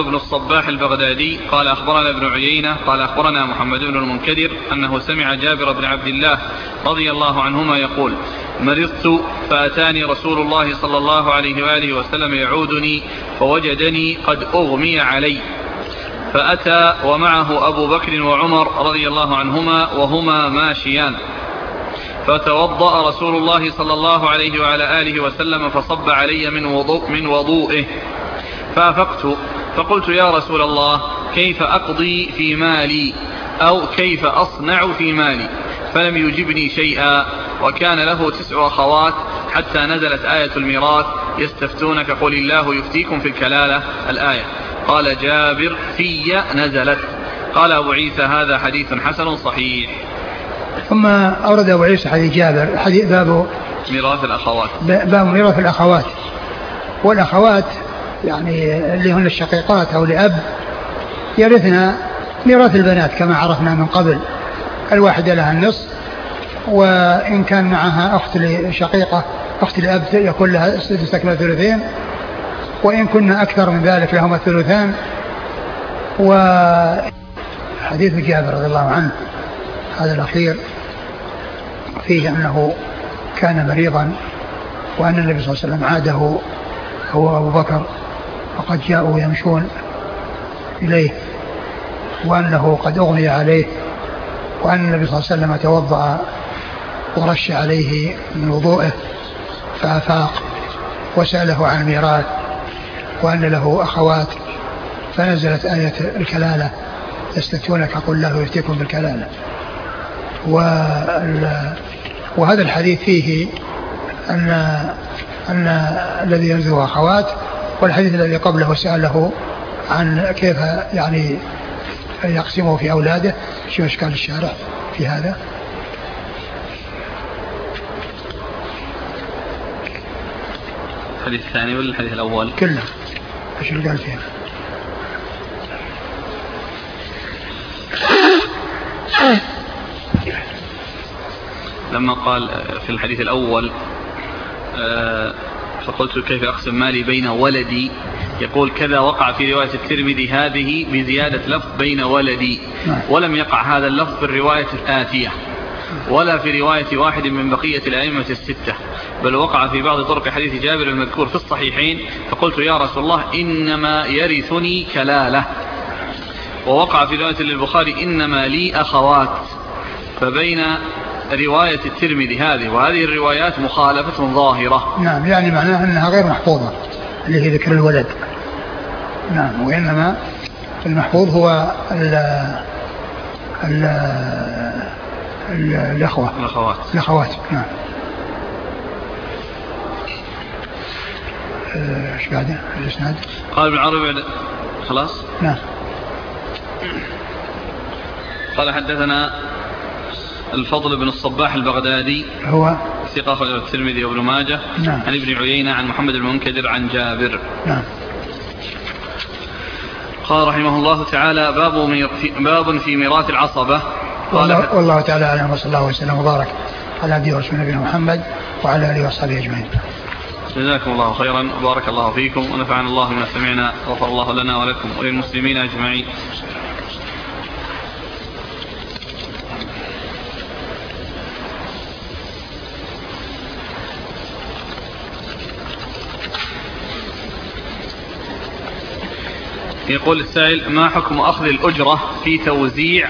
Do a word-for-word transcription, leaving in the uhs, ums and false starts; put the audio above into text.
بن الصباح البغدادي قال أخبرنا ابن عيينة قال أخبرنا محمد بن المنكدر أنه سمع جابر بن عبد الله رضي الله عنهما يقول: مرضت فأتاني رسول الله صلى الله عليه وآله وسلم يعودني فوجدني قد أغمي علي، فأتى ومعه أبو بكر وعمر رضي الله عنهما وهما ماشيان، فتوضأ رسول الله صلى الله عليه وعلى آله وسلم فصب علي من وضوء من وضوئه، فأفقت فقلت: يا رسول الله، كيف أقضي في مالي أو كيف أصنع في مالي؟ فلم يجبني شيئا، وكان له تسع أخوات حتى نزلت آية الميراث: يستفتونك قل الله يفتيكم في الكلالة، الآية. قال جابر: في نزلت. قال أبو عيسى: هذا حديث حسن صحيح. ثم أورد أبو عيسى حديث جابر، حديث باب ميراث الأخوات، باب ميراث الأخوات. والأخوات يعني اللي هن الشقيقات أو لأب يرثنا ميراث البنات كما عرفنا من قبل، الواحدة لها النصف، وإن كان معها أخت شقيقة أخت الأب يكون لها تستكمل ثلثين، وإن كنا أكثر من ذلك لهما الثلثان. وحديث جابر رضي الله عنه هذا الأخير فيه أنه كان مريضا، وأن النبي صلى الله عليه وسلم عاده هو أبو بكر وقد جاءوا يمشون إليه، وأنه قد أغمي عليه، وأن النبي صلى الله عليه وسلم توضأ ورش عليه من وضوءه فأفاق وسأله عن الميراث، وأن له أخوات، فنزلت آية الكلالة: يستفتونك قل الله يفتيكم بالكلالة. وهذا الحديث فيه أن أن الذي ينزله أخوات، والحديث الذي قبله سأله عن كيف يعني يقسمه في أولاده. شو إشكال الشارع في هذا؟ الحديث الثاني ولا الحديث الأول؟ كله. إيش اللي قال فيه؟ لما قال في الحديث الأول: فقلت كيف أقسم مالي بين ولدي، يقول: كذا وقع في رواية الترمذي هذه بزيادة لفظ بين ولدي، ولم يقع هذا اللفظ في الرواية الآتية ولا في رواية واحد من بقية الأئمة الستة، بل وقع في بعض طرق حديث جابر المذكور في الصحيحين: فقلت: يا رسول الله، إنما يرثني كلالة. ووقع في رواية للبخاري: إنما لي أخوات. فبين رواية الترمذي هذه وهذه الروايات مخالفة ظاهرة. نعم، يعني معناها أنها غير محفوظة اللي هي ذكر الولد. نعم، وإنما المحفوظ هو ال ال الأخوة الأخوات الأخوات نعم. ايش بعده الاسناد؟ قال ابن عربي خلاص. نعم. قال حدثنا الفضل بن الصباح البغدادي هو ثقة أخرجه الترمذي وابن ماجه. نعم. عن ابن عيينة عن محمد بن المنكدر عن جابر. نعم. قال رحمه الله تعالى: باب باب في ميراث العصبة. والله, والله تعالى أعلم، وصلى الله وسلم وبارك على عبده ورسوله نبينا محمد وعلى آله وصحبه أجمعين. جزاكم الله خيرا وبارك الله فيكم ونفعنا الله بما سمعنا، غفر الله لنا ولكم وللمسلمين أجمعين. يقول السائل: ما حكم أخذ الأجرة في توزيع